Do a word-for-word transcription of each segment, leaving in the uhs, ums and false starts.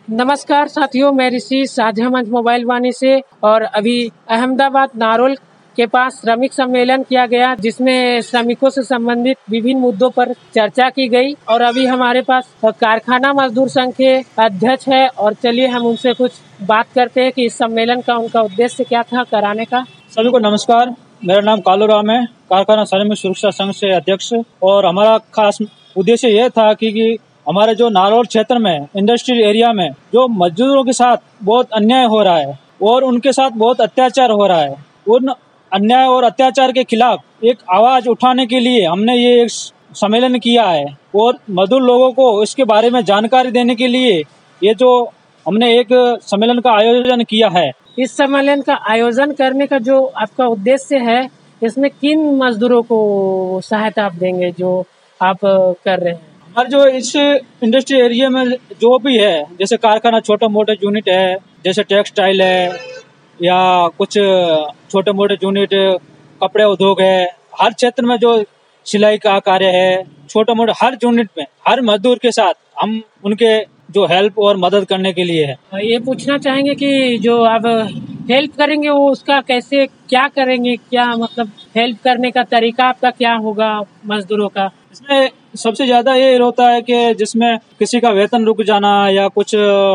नमस्कार साथियों, मैं ऋषि साझा मंच मोबाइल वाणी से। और अभी अहमदाबाद नारोल के पास श्रमिक सम्मेलन किया गया, जिसमें श्रमिकों से संबंधित विभिन्न मुद्दों पर चर्चा की गई। और अभी हमारे पास कारखाना मजदूर संघ के अध्यक्ष है, और चलिए हम उनसे कुछ बात करते हैं कि इस सम्मेलन का उनका उद्देश्य क्या था कराने का। सभी को नमस्कार, मेरा नाम कालू राम है, कारखाना श्रमिक सुरक्षा संघ से अध्यक्ष। और हमारा खास उद्देश्य यह था कि, कि हमारे जो नारोल क्षेत्र में इंडस्ट्रियल एरिया में जो मजदूरों के साथ बहुत अन्याय हो रहा है और उनके साथ बहुत अत्याचार हो रहा है, उन अन्याय और अत्याचार के खिलाफ एक आवाज उठाने के लिए हमने ये एक सम्मेलन किया है। और मजदूर लोगों को इसके बारे में जानकारी देने के लिए ये जो हमने एक सम्मेलन का आयोजन किया है। इस सम्मेलन का आयोजन करने का जो आपका उद्देश्य है, इसमें किन मजदूरों को सहायता आप देंगे जो आप कर रहे हैं? हमारे जो इस इंडस्ट्री एरिया में जो भी है, जैसे कारखाना छोटा मोटा यूनिट है, जैसे टेक्सटाइल है या कुछ छोटे मोटे यूनिट कपड़े उद्योग है, हर क्षेत्र में जो सिलाई का कार्य है, छोटा मोटा हर यूनिट में हर मजदूर के साथ हम उनके जो हेल्प और मदद करने के लिए है। ये पूछना चाहेंगे कि जो आप हेल्प करेंगे वो उसका कैसे क्या करेंगे, क्या मतलब हेल्प करने का तरीका आपका क्या होगा मजदूरों का? इसमें सबसे ज्यादा ये होता है कि जिसमें किसी का वेतन रुक जाना या कुछ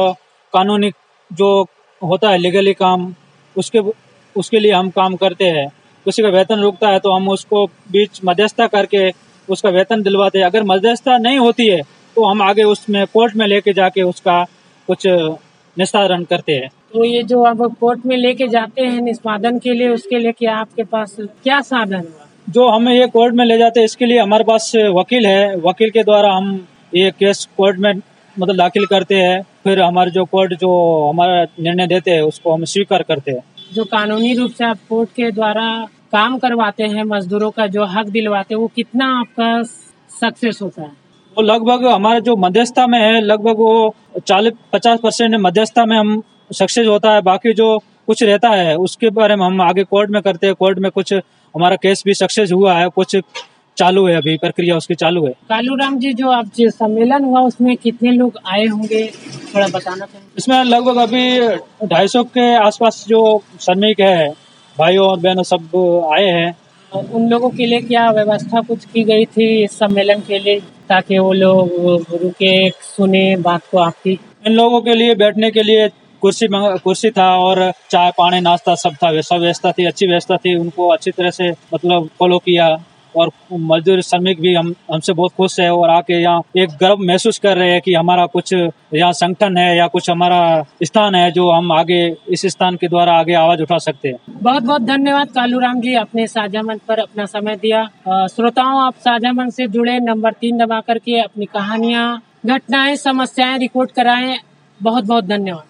कानूनी जो होता है लीगली काम, उसके उसके लिए हम काम करते हैं। किसी का वेतन रुकता है तो हम उसको बीच मध्यस्थता करके उसका वेतन दिलवाते हैं। अगर मध्यस्थता नहीं होती है तो हम आगे उसमें कोर्ट में लेके जाके उसका कुछ निस्तारण करते हैं। तो ये जो आप कोर्ट में लेके जाते हैं निष्पादन के लिए, उसके लिए क्या आपके पास क्या साधन है? जो हमें ये कोर्ट में ले जाते हैं इसके लिए हमारे पास वकील है। वकील के द्वारा हम ये केस कोर्ट में मतलब दाखिल करते हैं। फिर हमारे जो कोर्ट जो हमारा निर्णय देते हैं उसको हम स्वीकार करते हैं। जो कानूनी रूप से आप कोर्ट के द्वारा काम करवाते हैं, मजदूरों का जो हक दिलवाते हैं, वो कितना आपका सक्सेस होता है? वो लगभग हमारे जो मध्यस्थता में है, लगभग वो चालीस पचास परसेंट मध्यस्थता में हम सक्सेस होता है। बाकी जो कुछ रहता है उसके बारे में हम आगे कोर्ट में करते हैं। कोर्ट में कुछ हमारा केस भी सक्सेस हुआ है, कुछ चालू है, अभी प्रक्रिया उसकी चालू है। कालू राम जी, जो आप जो सम्मेलन हुआ उसमें कितने लोग आए होंगे, थोड़ा बताना चाहिए? इसमें लगभग अभी ढाई सौ के आसपास जो श्रमिक है, भाइयों और बहनों सब आए हैं। उन लोगों के लिए क्या व्यवस्था कुछ की गई थी इस सम्मेलन के लिए, ताकि वो लोग रुके सुने बात को आपकी? इन लोगों के लिए बैठने के लिए कुर्सी कुर्सी था और चाय पानी नाश्ता सब था, सब व्यवस्था थी, अच्छी व्यवस्था थी। उनको अच्छी तरह से मतलब फॉलो किया। और मजदूर श्रमिक भी हम हमसे बहुत खुश है और आके यहाँ एक गर्व महसूस कर रहे हैं कि हमारा कुछ यहाँ संगठन है या कुछ हमारा स्थान है जो हम आगे इस स्थान के द्वारा आगे आवाज उठा सकते हैं। बहुत बहुत धन्यवाद कालू राम जी, अपने साझा मंच पर अपना समय दिया। श्रोताओं, आप साझा मंच से जुड़े, नंबर तीन दबा करके अपनी कहानियाँ, घटनाएं, समस्याएं रिकॉर्ड कराएं। बहुत बहुत धन्यवाद।